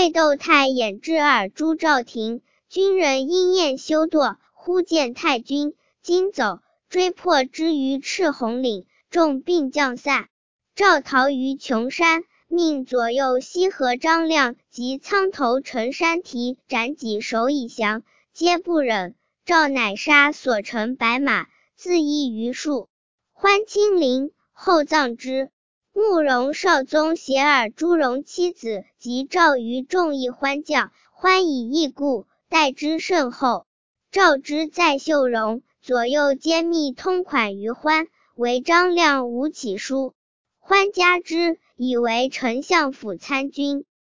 魏窦太衍至尔诛赵廷，军人因厌修堕，忽见太君，今走，追破之于赤红岭，众并将散。赵逃于穷山，命左右西河张亮及苍头陈山提斩己首以降，皆不忍。赵乃杀所乘白马，自缢于树，欢亲临，后葬之。慕容绍宗携尔朱荣妻子及赵于众议欢将，欢以义故，待之甚厚。赵之在秀容，左右皆密通款于欢，唯张亮无起书。欢加之，以为丞相府参军。